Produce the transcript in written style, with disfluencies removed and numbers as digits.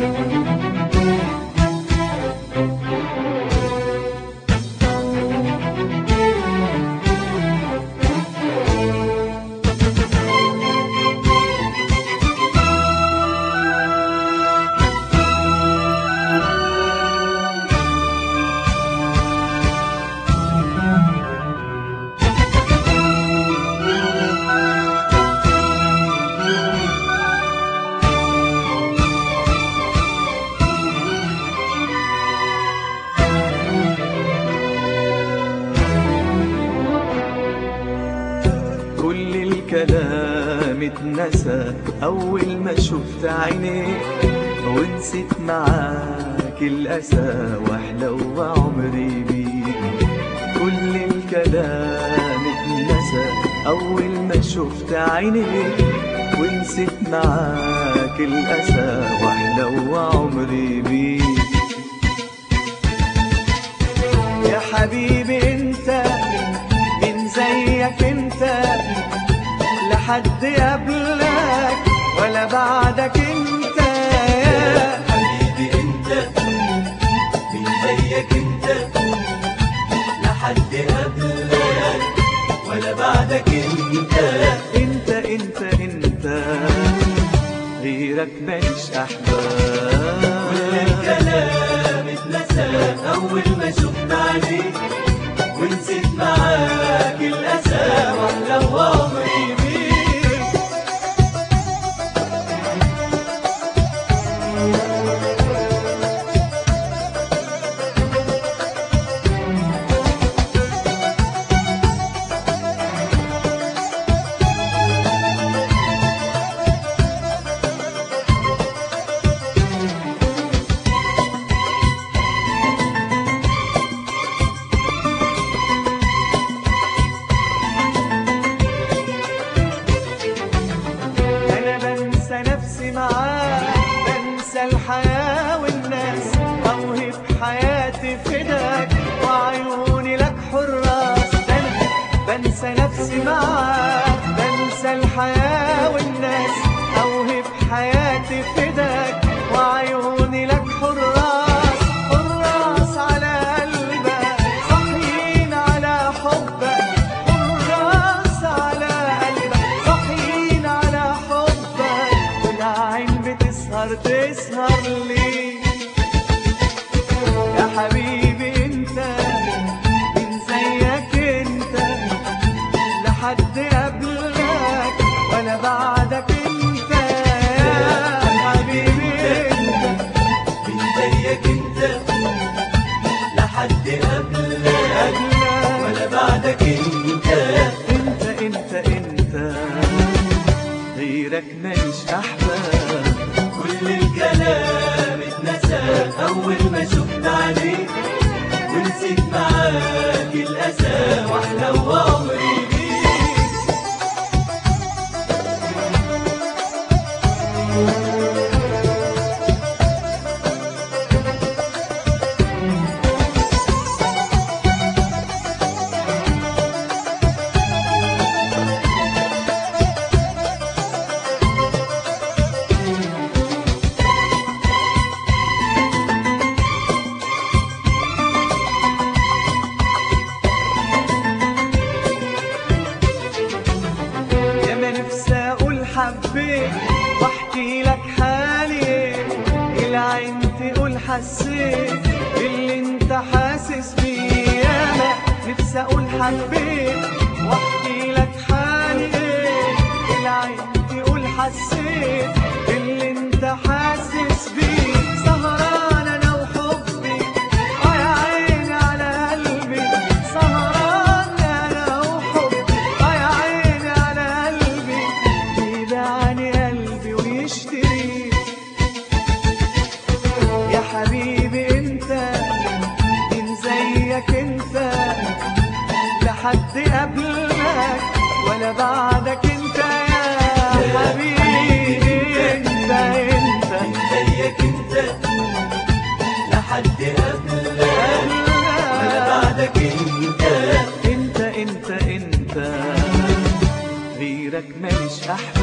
كلام اتنسى أول ما شفت عينيك، ونسيت معاك الأسى وأحلى عمري بيك. كل الكلام اتنسى أول ما شفت عينيك، ونسيت معاك الأسى وأحلى عمري بيك. يا حبيبي انت من زيك انت، لحد قبلك ولا بعدك انت. يا حبيبي انت من زيك انت، لحد قبلك ولا بعدك انت. انت انت انت غيرك ماليش احباب. كل الكلام اتنسى اول ما شفت عليك، ونسيت معاك الاسى واحلى عمري بيك. معاك بنسى الحياة والناس، أوهب حياتي فداك وعيوني لك حراس. أنا بنسى نفسي معاك، بنسى الحياة والناس، أوهب حياتي فداك وعيوني لك حراس. حراس على قلبك صاحيين على حبك، حراس على قلبك صاحيين على حبك. والعين بتسهر تسهر لي. يا حبيبي انت من زيك انت، لحد قبلك ولا بعدك انت. يا حبيبي انت من زيك انت، لحد قبلك ولا بعدك انت. انت انت انت غيرك ماليش احباب. كل الكلام اتنسى اول ما شفت عليك، ونسيت معاك الاسى واحلى عمري بيك. حبيت واحكي لك حالي، العين تقول حسيت اللي انت حاسس بيه. انا نفسي اقول حبيت واحكي لك حالي، العين تقول حسيت اللي انت حاسس بيه. سهران انا وحبي يا عيني على قلبي، سهران انا وحبي يا عيني على قلبي. بيبيعني قلبي ويشتري. يا حبيبي انت من زيك انت، لحد قبلك ولا بعدك انت. يا حبيبي انت انت من زيك انت، لحد قبلك ولا بعدك انت. انت انت انت غيرك ماليش احباب.